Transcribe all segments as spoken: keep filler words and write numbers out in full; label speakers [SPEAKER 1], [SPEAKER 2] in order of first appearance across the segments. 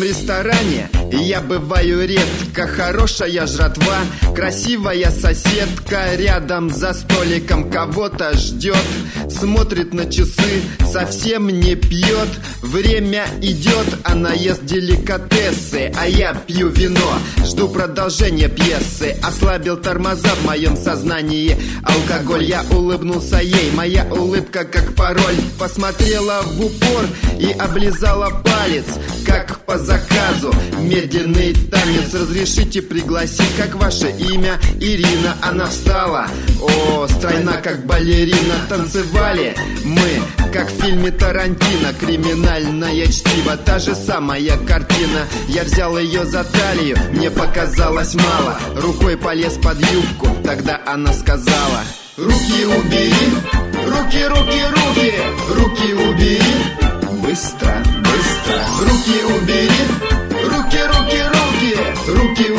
[SPEAKER 1] ресторане я бываю редко. Хорошая жратва, красивая соседка рядом за столиком кого-то ждет. Смотрит на часы, совсем не пьет. Время идет, она ест деликатесы, а я пью вино, жду продолжения пьесы. Ослабил тормоза в моем сознании алкоголь. Я улыбнулся ей, моя улыбка как пароль. Посмотрела в упор и облизала палец, как по заказу. Медленный танец, разрешите пригласить, как ваше имя? Ирина. Она встала, о, стройна как балерина. Танцевали мы, как в фильме Тарантино, криминальное чтиво, та же самая картина. Я взял ее за талию, мне показалось мало. Рукой полез под юбку, тогда она сказала: руки убери, руки, руки, руки, руки убери. Быстро, быстро, руки убери, руки, руки, руки, руки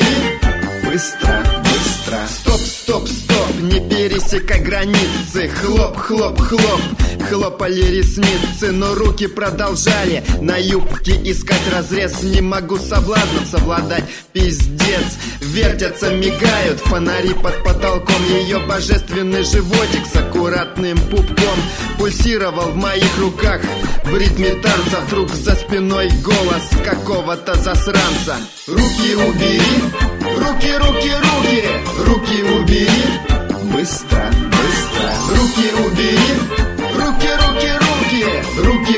[SPEAKER 1] убери. Быстро, быстро. Стоп, стоп, стоп, не пересекай границы. Хлоп, хлоп, хлоп, хлопали ресницы, но руки продолжали на юбке искать разрез. Не могу с соблазном совладать, пиздец. Вертятся, мигают фонари под потолком. Ее божественный животик с аккуратным пупком пульсировал в моих руках в ритме танца. Вдруг за спиной голос какого-то засранца: руки убери, руки, руки, руки, руки убери. Быстро, быстро, руки убери, руки, руки, руки, руки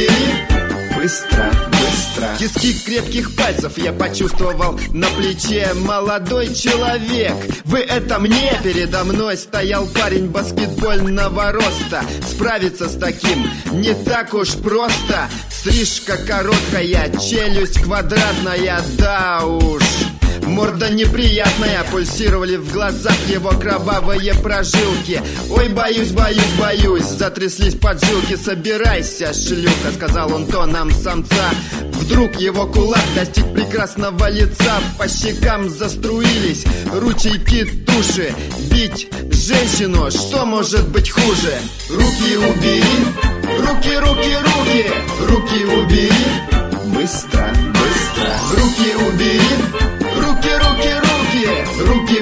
[SPEAKER 1] убери. Быстро, быстро. Тиски крепких пальцев я почувствовал на плече. Молодой человек, вы это мне? Передо мной стоял парень баскетбольного роста. Справиться с таким не так уж просто. Стрижка короткая, челюсть квадратная, да уж. Морда неприятная, пульсировали в глазах его кровавые прожилки. Ой, боюсь, боюсь, боюсь, затряслись поджилки. Собирайся, шлюха, сказал он тоном самца. Вдруг его кулак достиг прекрасного лица. По щекам заструились ручейки туши. Бить женщину, что может быть хуже? Руки убери, руки, руки, руки, руки убери. Быстро, быстро, руки убери. Руки, руки, руки, руки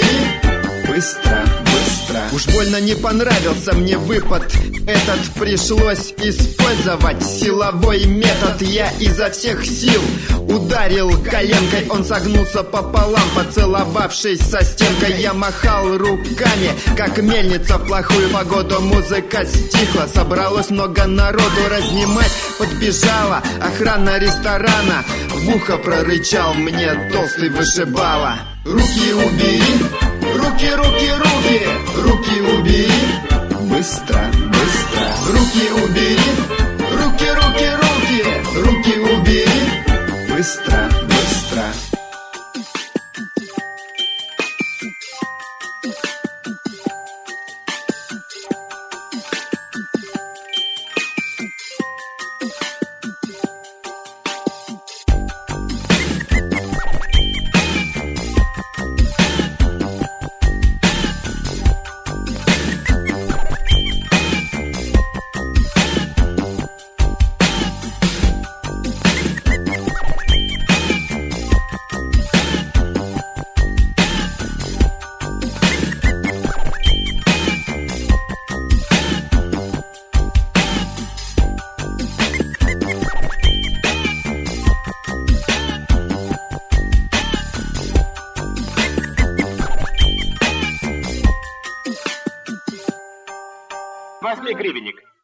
[SPEAKER 1] убери. Быстро, быстро. Уж больно не понравился мне выпад этот. Пришлось использовать силовой метод. Я изо всех сил ударил коленкой. Он согнулся пополам, поцеловавшись со стенкой. Я махал руками, как мельница в плохую погоду. Музыка стихла, собралось много народу. Разнимать подбежала охрана ресторана. В ухо прорычал мне толстый вышибала: руки убери, руки, руки, руки, руки убери. Быстро, быстро, руки убери, руки, руки, руки, руки убери. Быстро, быстро.
[SPEAKER 2] Возьми гривенник.